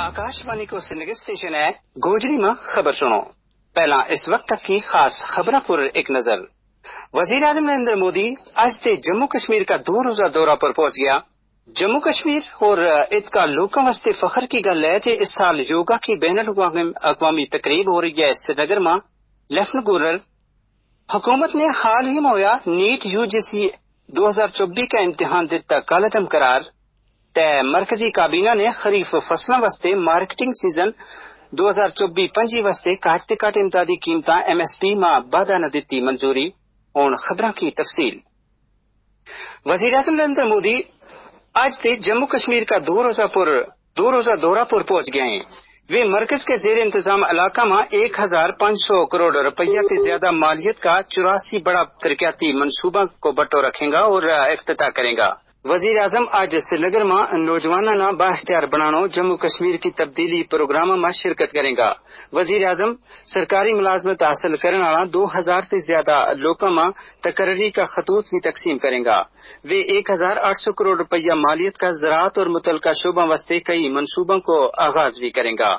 आकाशवाणी को श्रीनगर स्टेशन है गोजरी में खबर सुनो। पहला इस वक्त तक की खास खबरों पर एक नजर। वजीर आजम नरेंद्र मोदी आज से जम्मू कश्मीर का 2 रोजा दौरा पर पहुंच गया। जम्मू कश्मीर और इतका लोगों वास्ते फखर की गल है कि इस साल योगा की बैनुल अक़वामी तकरीब हो रही है श्रीनगर में। लेफ्टिनेंट गवर्नर हुकूमत ने हाल ही में होया नीट यूजीसी 2024 का इम्तिहान दिता कलअदम करार। तय मरकजी काबीना ने खरीफ फसलों वास्ते मार्केटिंग सीजन 2024-25 वास्ते घट ते घट इमदादी कीमतां MSP में वाधा न दिती मंजूरी। हुण खबरां की तफसील। वजीर आजम नरेंद्र मोदी आज से जम्मू कश्मीर का 2 रोजा दौरा पर पहुंच गए हैं। वे मरकज के जेर इंतजाम इलाका में 1500 करोड़ रुपया से ज्यादा मालियत का 84 बड़ा तरक्याती मनसूबा को बटो रखेगा और इफ्तिताह करेगा। वजीर आजम आज श्रीनगर में नौजवानों ना बाइख्तियार बनानो जम्मू कश्मीर की तब्दीली प्रोग्राम में शिरकत करेगा। वजीर आजम सरकारी मुलाजमत हासिल करने वाला 2000 से ज्यादा लोगों में तकर्री का खतूत भी तकसीम करेगा। वे 1800 करोड़ रुपया मालियत का ज़राअत और मुतलका शोबों वास्ते कई मनसूबों को आगाज भी करेगा।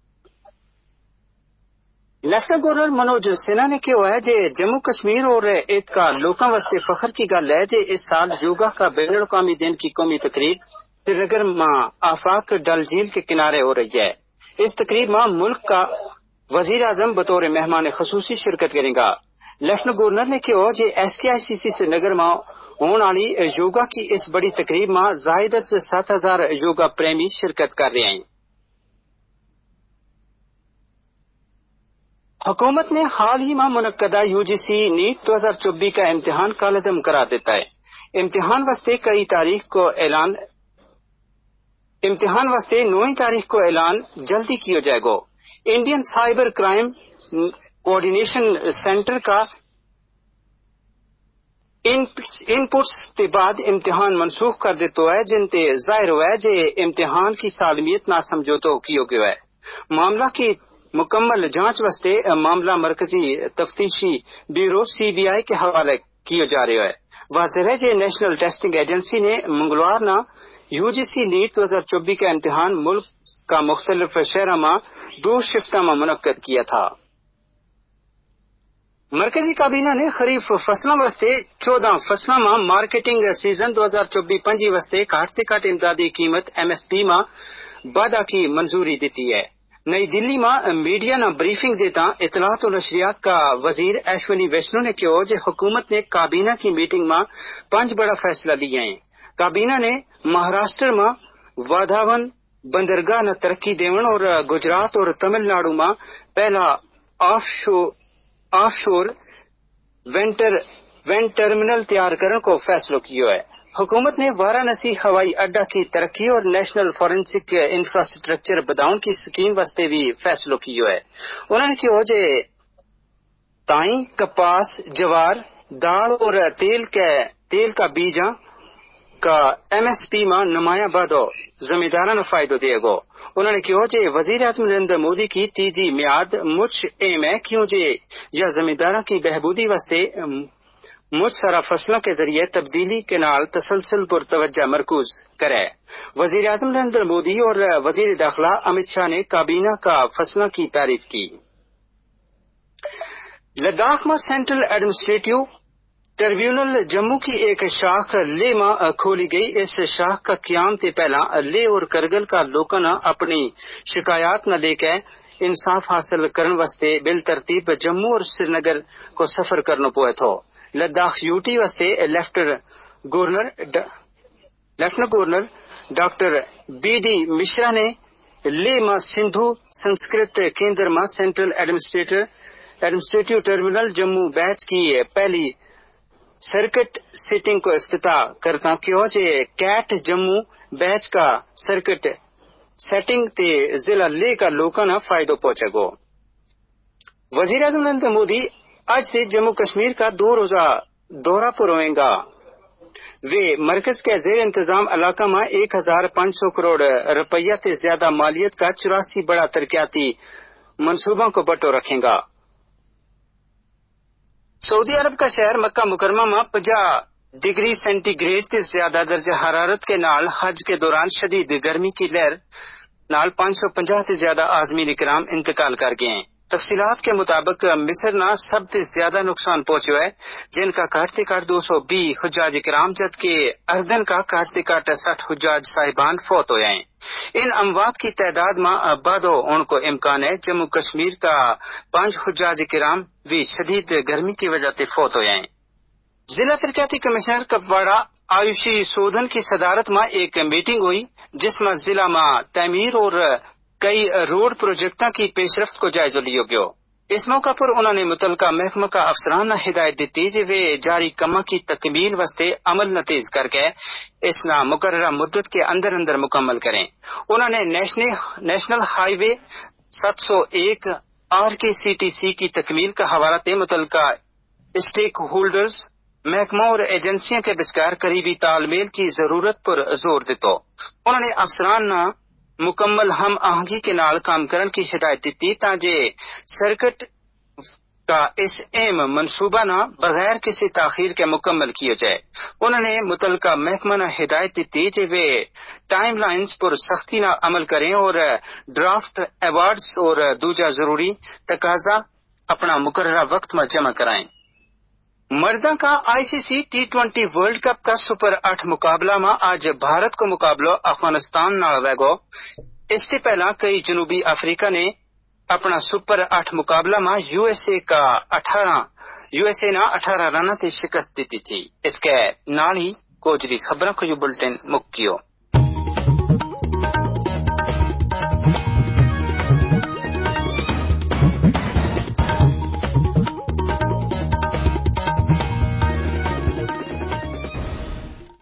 लेफ्टिनेंट गवर्नर मनोज सिन्हा ने कहा है कि जम्मू कश्मीर और इसका लोगों वास्ते फखर की गल है कि इस साल योगा का बैनुल अक़वामी दिन की कौमी तकरीब श्रीनगर में आफाक डल झील के किनारे हो रही है। इस तकरीब में मुल्क का वजीर आजम बतौर मेहमान खसूसी शिरकत करेगा। लेफ्टिनेंट गवर्नर ने कहा कि SKICC श्रीनगर में होने वाली योगा की इस बड़ी तकरीब में ज़ायद से 7000 योगा प्रेमी शिरकत कर रहे हैं। हुकूमत ने हाल ही में मुनक्कदा यूजीसी नीट 2024 का इम्तिहान कलअदम करार देता है। इम्तिहान वास्ते 9 तारीख को ऐलान जल्दी किया जाएगा। Indian cyber crime coordination centre का इनपुट्स के बाद इम्तिहान मनसूख कर देता है, जिनते जाहिर हुआ है कि इम्तिहान की सालमियत ना समझौता किया गया है। मामला की मुकम्मल जांच वास्ते मामला मरकजी तफ्तीशी ब्यूरो CBI के हवाले किया जा रहा है। वाज़ेह है कि नेशनल टेस्टिंग एजेंसी ने मंगलवार ना यूजीसी नीट 2024 का इम्तिहान मुल्क का मुख्तलिफ शहरों में 2 शिफ्टों में मुनक्कद किया था। मरकजी काबीना ने खरीफ फसलों वास्ते 14 फसलों में मार्केटिंग सीजन 2024-25 वास्ते घट ते घट इमदादी कीमत MSP में वाधा की मंजूरी दी है। नई दिल्ली में मीडिया ने ब्रीफिंग देता इतलात और नशरियात का वजीर अश्विनी वैष्णो ने कहा कि हुकूमत ने काबीना की मीटिंग में 5 बड़ा फैसला लिया है। काबीना ने महाराष्ट्र में वाधावन बंदरगाह न तरक्की देवन और गुजरात और तमिलनाडु में पहला ऑफशोर वेंट टर्मिनल तैयार करने को फैसला किया है। हुकूमत ने वाराणसी हवाई अड्डा की तरक्की और नेशनल फॉरेंसिक इंफ्रास्ट्रक्चर बदाउन की स्कीम वास्ते भी फैसला किया है। उन्होंने कहा कि ताई कपास जवार दाल और तेल का बीजा का MSP में नुमाया वादो जमींदारों ने फायदा देगा। उन्होंने कहा कि वजीर आजम नरेंद्र मोदी की तीजी मियाद मुझ एम है क्यों जे यह जमींदारों की बहबूदी वास्ते मुझ सारा फसलों के जरिए तब्दीली के नाल तसलसल पर तवज्जो मरकूज करे। वजीर आजम नरेंद्र मोदी और वजीर दाखिला अमित शाह ने काबीना का फैसला की तारीफ की। लद्दाख में सेंट्रल एडमिनिस्ट्रेटिव ट्रिब्यूनल जम्मू की एक शाख लेह में खोली गई। इस शाख का क्याम से पहला लेह और करगिल का लोगों ने अपनी शिकायत न लेकर इंसाफ हासिल करने वास्ते बिल तरतीब जम्मू और श्रीनगर को सफर करना पड़ा था। लद्दाख यूटी वास्ते lieutenant governor doctor BD Mishra ने लेह में सिंधु संस्कृत केंद्र में central administrative tribunal Jammu bench की पहली सर्किट सीटिंग को इफ्तिताह करता कहा कि कैट जम्मू बैच का सर्किट सेटिंग ते जिला लेह का लोगों ने फायदा पहुंचेगा। वजीर आजम नरेंद्र मोदी आज से जम्मू कश्मीर का 2 रोजा दौरा पर होगा। वे मरकज के जेर इंतजाम इलाका में 1500 करोड़ रुपया से ज्यादा मालियत का 84 बड़ा तरक्याती मनसूबों को बटो रखेगा। सऊदी अरब का शहर मक्का मुकरमा में 50 डिग्री सेंटीग्रेड से ज्यादा दर्जा हरारत के नाल हज के दौरान शदीद गर्मी की लहर نال 550 تے زیادہ عازمین کرام انتقال کر گئے ہیں۔ تفصیلات کے مطابق مصر نہ سب سے زیادہ نقصان پہنچا ہے، جن کا کاٹتے کاٹ 220 حجاج کرام، جبکہ اردن کا کاٹتے کاٹ 60 حجاج صاحبان فوت ہوئے ہیں۔ ان اموات کی تعداد میں بعدو ان کو امکان ہے جموں کشمیر کا 5 حجاج کرام بھی شدید گرمی کی وجہ سے فوت ہوئے ہیں۔ ضلع ترقیاتی کمشنر کپواڑہ آیوشی سودھن کی صدارت میں ایک میٹنگ ہوئی، جس میں ضلع میں تعمیر اور کئی روڈ پروجیکٹوں کی پیش رفت کو جائزہ لیا گیا۔ اس موقع پر انہوں نے متعلقہ محکمہ کا افسران نے ہدایت دیتی کہ وہ جاری کاموں کی تکمیل واسطے عمل تیز کر کے اس نہ مقررہ مدت کے اندر اندر مکمل کریں۔ انہوں نے نیشنل ہائی وے 701 RKCTC کی تکمیل کا حوالہ دے متعلقہ اسٹیک ہولڈرز، محکموں اور ایجنسیوں کے بچکار قریبی تال میل کی ضرورت پر زور دیتا۔ انہوں نے افسران نہ مکمل ہم آہنگی کے نال کام کرن کی ہدایت دیتی تاکہ سرکٹ کا اس اہم منصوبہ نہ بغیر کسی تاخیر کے مکمل کیا جائے۔ انہوں نے متعلقہ محکمہ نہ ہدایت دیتی کہ وہ ٹائم لائنز پر سختی نہ عمل کریں اور ڈرافٹ ایوارڈز اور دوجا ضروری تقاضا اپنا مقررہ وقت میں جمع کرائیں۔ مردوں کا ICC T20 ورلڈ کپ کا سپر 8 مقابلہ میں آج بھارت کو مقابلہ افغانستان نال ہوگا۔ اس سے پہلا کئی جنوبی افریقہ نے اپنا سپر 8 مقابلہ میں USA نہ 18 رنوں سے شکست دیتی تھی۔ اس کے نال ہی کوجری خبروں کو یہ بلٹن مک کیو۔